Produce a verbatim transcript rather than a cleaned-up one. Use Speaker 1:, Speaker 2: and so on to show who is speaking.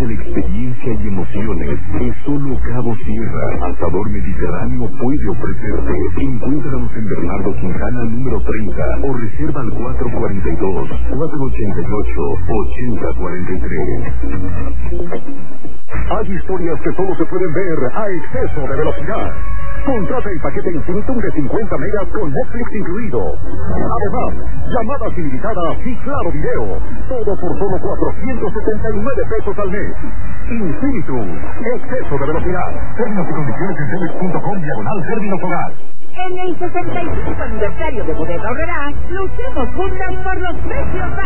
Speaker 1: de la experiencia y emociones que solo Cabo Sierra, Asador Mediterráneo, puede ofrecerte. Encuéntranos en Bernardo Quintana número treinta o reserva al cuatro cuatro dos, cuatro ocho ocho, ocho cero cuatro tres.
Speaker 2: Hay historias que solo se pueden ver a exceso de velocidad. Contrata el paquete Infinitum de cincuenta megas con Netflix incluido. Además, llamadas ilimitadas y claro video. Todo por solo cuatrocientos setenta y nueve pesos al mes. Infinitum, exceso de velocidad. Términos y condiciones en telex punto com diagonal términos hogar.
Speaker 3: En el sesenta y cinco aniversario de Bodega Aurrerá, luchemos juntas por los precios